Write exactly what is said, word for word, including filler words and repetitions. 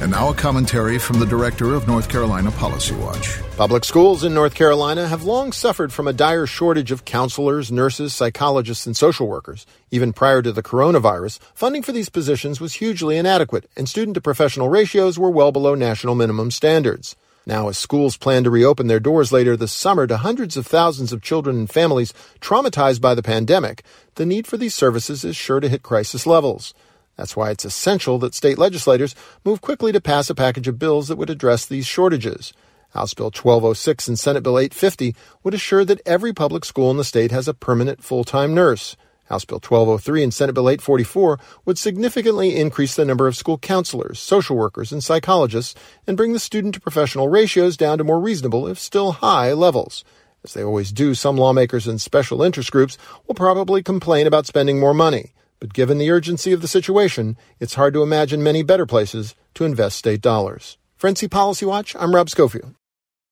And now a commentary from the director of North Carolina Policy Watch. Public schools in North Carolina have long suffered from a dire shortage of counselors, nurses, psychologists, and social workers. Even prior to the coronavirus, funding for these positions was hugely inadequate, and student-to-professional ratios were well below national minimum standards. Now, as schools plan to reopen their doors later this summer to hundreds of thousands of children and families traumatized by the pandemic, the need for these services is sure to hit crisis levels. That's why it's essential that state legislators move quickly to pass a package of bills that would address these shortages. House Bill twelve oh six and Senate Bill eight fifty would assure that every public school in the state has a permanent full-time nurse. House Bill twelve oh three and Senate Bill eight forty-four would significantly increase the number of school counselors, social workers, and psychologists and bring the student-to-professional ratios down to more reasonable, if still high, levels. As they always do, some lawmakers and special interest groups will probably complain about spending more money. But given the urgency of the situation, it's hard to imagine many better places to invest state dollars. For N C Policy Watch, I'm Rob Schofield.